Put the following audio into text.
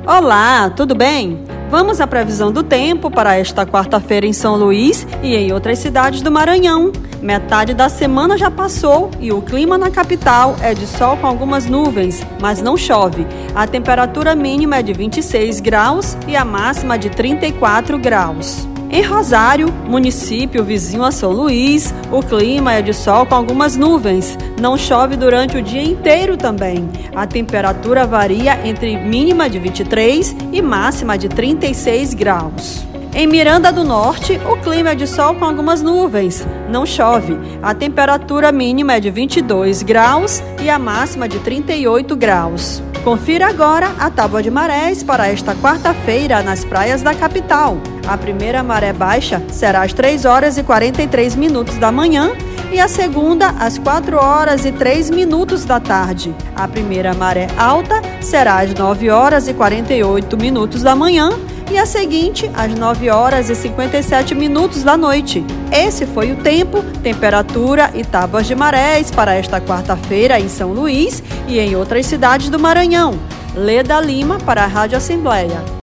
Olá, tudo bem? Vamos à previsão do tempo para esta quarta-feira em São Luís e em outras cidades do Maranhão. Metade da semana já passou e o clima na capital é de sol com algumas nuvens, mas não chove. A temperatura mínima é de 26 graus e a máxima de 34 graus. Em Rosário, município vizinho a São Luís, o clima é de sol com algumas nuvens. Não chove durante o dia inteiro também. A temperatura varia entre mínima de 23 e máxima de 36 graus. Em Miranda do Norte, o clima é de sol com algumas nuvens. Não chove. A temperatura mínima é de 22 graus e a máxima de 38 graus. Confira agora a tábua de marés para esta quarta-feira nas praias da capital. A primeira maré baixa será às 3 horas e 43 minutos da manhã e a segunda às 4 horas e 3 minutos da tarde. A primeira maré alta será às 9 horas e 48 minutos da manhã e a seguinte às 9 horas e 57 minutos da noite. Esse foi o tempo, temperatura e tábuas de marés para esta quarta-feira em São Luís e em outras cidades do Maranhão. Leda Lima para a Rádio Assembleia.